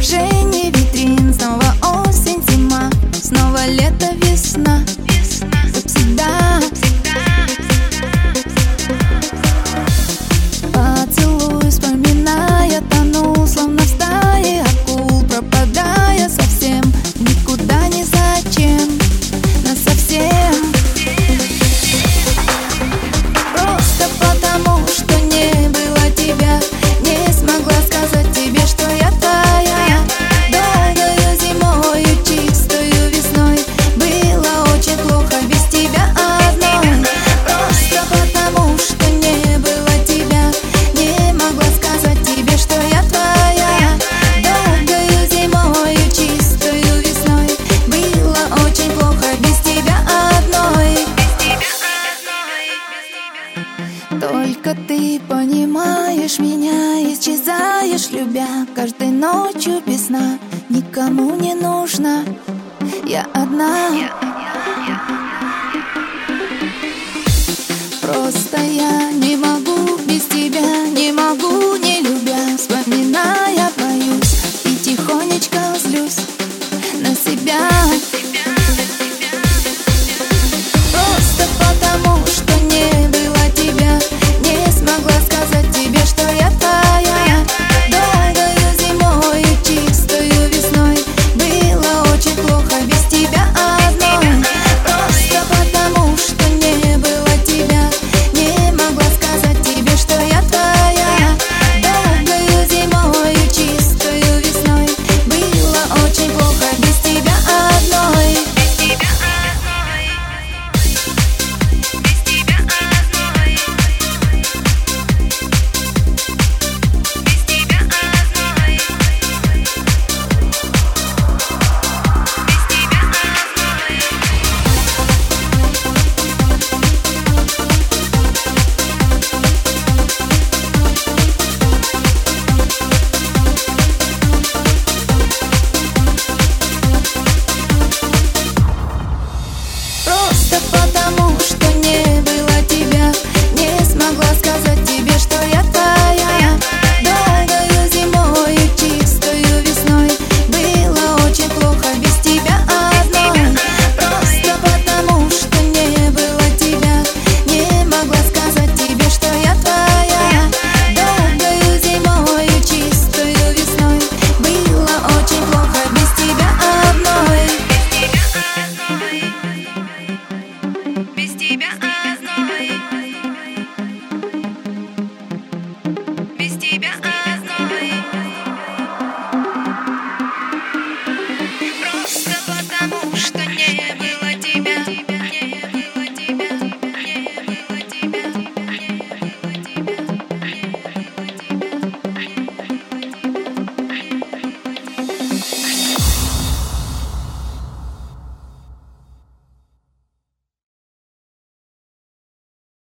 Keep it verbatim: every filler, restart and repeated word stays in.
отражение витрин. Снова осень, зима, снова лето, весна. Как всегда. Поцелуй, вспоминая, тонул, словно в стае акул, пропадая совсем, никуда, ни зачем, насовсем. Просто потому, что не было тебя, не смогла сказать тебе, что я твоя. Долгою зимою, чистою весной было очень плохо без тебя одной. Просто потому, что не было тебя, не могла сказать тебе, что я твоя. Долгою зимою, чистою весной было очень плохо без тебя одной. Только ты понимаешь меня, исчезаешь, любя, каждой ночью без сна. Никому не нужна, я одна. Просто я не могу без тебя.